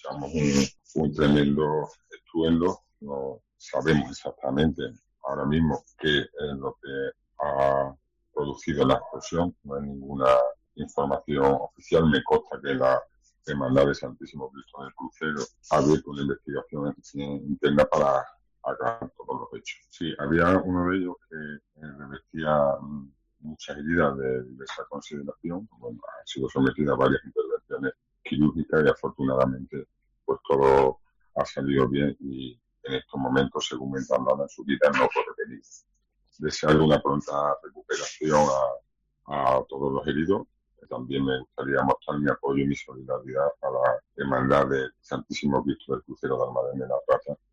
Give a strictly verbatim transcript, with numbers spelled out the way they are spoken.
escuchamos un, un tremendo estruendo. No sabemos exactamente ahora mismo qué es lo que ha producido la explosión. No hay ninguna información oficial. Me consta que la Hermandad de Santísimo Cristo del Crucero ha abierto una investigación interna para aclarar todos los hechos. Sí, había uno de ellos que eh, revestía muchas heridas de diversa consideración. Bueno, ha sido sometida a varias intervenciones quirúrgicas y afortunadamente pues todo ha salido bien y en estos momentos, según me trasladan, su vida no corre peligro. Desearle una pronta recuperación a, a todos los heridos. También me gustaría mostrar mi apoyo y mi solidaridad a la Hermandad del Santísimo Cristo del Crucero de Almadén de la Plata,